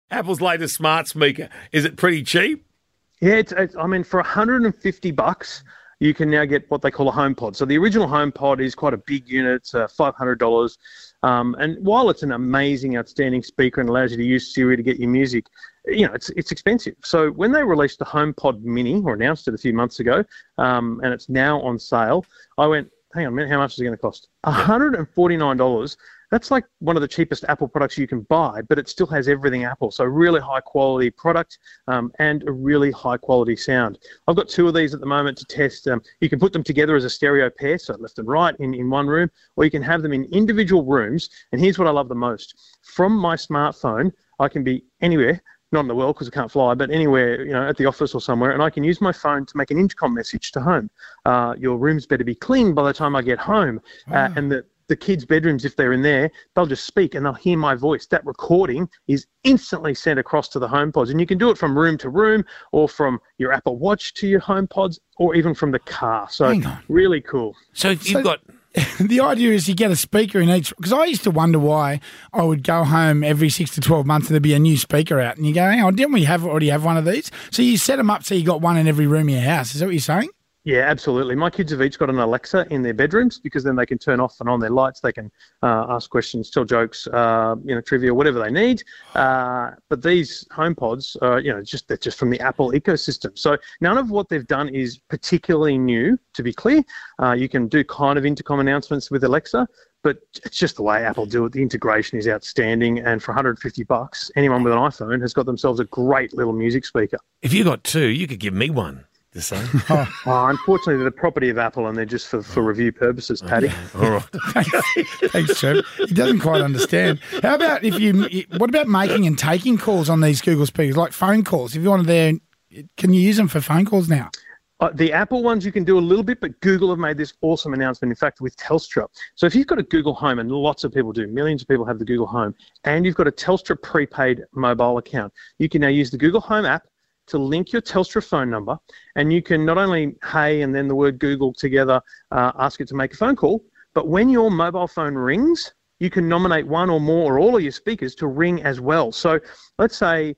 Apple's latest smart speaker. Is it pretty cheap? Yeah, I mean, for $150, you can now get what they call a HomePod. So the original HomePod is quite a big unit. It's $500. And while it's an amazing, outstanding speaker and allows you to use Siri to get your music, it's expensive. So when they released the HomePod Mini, or announced it a few months ago, and it's now on sale, I went, hang on a minute, how much is it going to cost? $149. That's like one of the cheapest Apple products you can buy, but it still has everything Apple. So really high quality product and a really high quality sound. I've got 2 of these at the moment to test. You can put them together as a stereo pair, so left and right in one room, or you can have them in individual rooms. And here's what I love the most. From my smartphone, I can be anywhere, not in the world because I can't fly, but anywhere, at the office or somewhere, and I can use my phone to make an intercom message to home. Your room's better be clean by the time I get home. And the kids' bedrooms, if they're in there, they'll just speak and they'll hear my voice. That recording is instantly sent across to the HomePods. And you can do it from room to room, or from your Apple Watch to your HomePods, or even from the car. So really cool. So you've got... The idea is you get a speaker in each, because I used to wonder why I would go home every 6 to 12 months and there'd be a new speaker out. And you go, hang on, didn't we already have one of these? So you set them up so you got one in every room in your house. Is that what you're saying? Yeah, absolutely. My kids have each got an Alexa in their bedrooms, because then they can turn off and on their lights. They can ask questions, tell jokes, trivia, whatever they need. But these HomePods, they're just from the Apple ecosystem. So none of what they've done is particularly new, to be clear. You can do kind of intercom announcements with Alexa, but it's just the way Apple do it. The integration is outstanding. And for $150, anyone with an iPhone has got themselves a great little music speaker. If you got 2, you could give me one. The same. Unfortunately, they're the property of Apple, and they're just for review purposes, Paddy. Okay. All right. Thanks, Trev. He doesn't quite understand. How about what about making and taking calls on these Google speakers, like phone calls? If you wanted can you use them for phone calls now? The Apple ones you can do a little bit, but Google have made this awesome announcement, in fact, with Telstra. So if you've got a Google Home, and lots of people do, millions of people have the Google Home, and you've got a Telstra prepaid mobile account, you can now use the Google Home app to link your Telstra phone number, and you can not only hey and then the word Google together, ask it to make a phone call, but when your mobile phone rings, you can nominate one or more or all of your speakers to ring as well. So let's say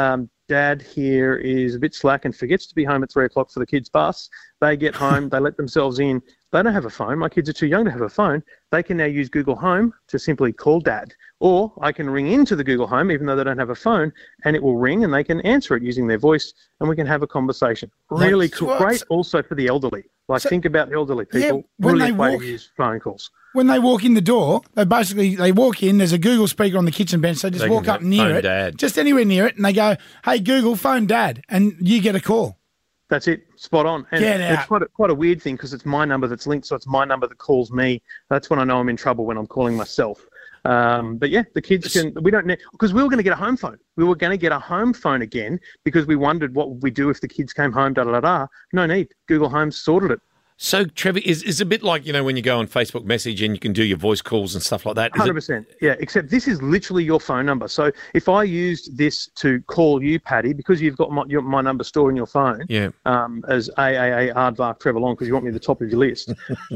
Dad here is a bit slack and forgets to be home at 3 o'clock for the kids' bus. They get home, they let themselves in. They don't have a phone. My kids are too young to have a phone. They can now use Google Home to simply call Dad. Or I can ring into the Google Home, even though they don't have a phone, and it will ring and they can answer it using their voice, and we can have a conversation. Really cool. Great also for the elderly. Think about the elderly people. When really they way walk, to use phone calls. When they walk in the door, they walk in, there's a Google speaker on the kitchen bench, so just walk up near it, Dad. Just anywhere near it, and they go, hey, Google, phone Dad, and you get a call. That's it. Spot on. And Get out. it's quite a weird thing, because it's my number that's linked, so it's my number that calls me. That's when I know I'm in trouble, when I'm calling myself. But yeah, the kids we don't need, because we were going to get a home phone. We were going to get a home phone again, because we wondered what would we do if the kids came home, No need. Google Home sorted it. So, Trevor, is a bit like, when you go on Facebook Message and you can do your voice calls and stuff like that? 100%. Yeah, except this is literally your phone number. So if I used this to call you, Paddy, because you've got my number stored in your phone, as AAA Aardvark Trevor Long, because you want me at the top of your list,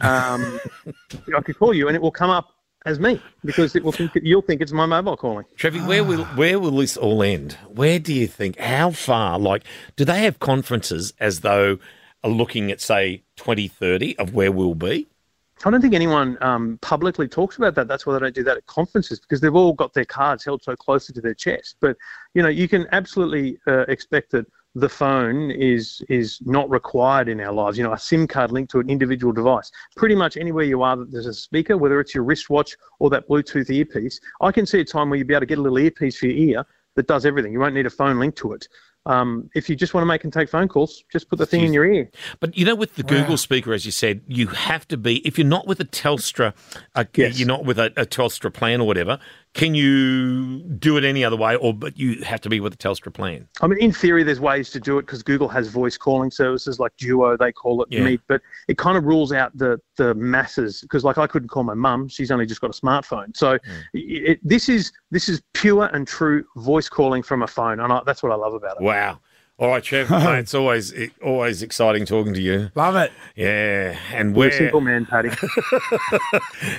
I could call you and it will come up as me, because you'll think it's my mobile calling. Trevor, where will this all end? Where do you think? How far? Do they have conferences as though are looking at, say, 2030 of where we'll be? I don't think anyone publicly talks about that. That's why they don't do that at conferences, because they've all got their cards held so closely to their chest. But, you can absolutely expect that the phone is not required in our lives. A SIM card linked to an individual device. Pretty much anywhere you are that there's a speaker, whether it's your wristwatch or that Bluetooth earpiece, I can see a time where you'll be able to get a little earpiece for your ear that does everything. You won't need a phone linked to it. If you just want to make and take phone calls, just put the thing in your ear. But, with the Google speaker, as you said, you have to be, if you're not with a Telstra, you're not with a Telstra plan or whatever, can you do it any other way, but you have to be with a Telstra plan? I mean, in theory, there's ways to do it, because Google has voice calling services like Duo, they call it Meet, but it kind of rules out the masses, because I couldn't call my mum, she's only just got a smartphone. So this is pure and true voice calling from a phone, and that's what I love about it. Wow. All right, Trev, mate, it's always exciting talking to you. Love it. Yeah. And we're a simple man, Paddy.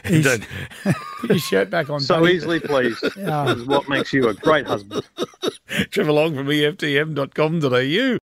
Put your shirt back on, so Paddy. Easily pleased. This is what makes you a great husband. Trevor Long from EFTM.com.au.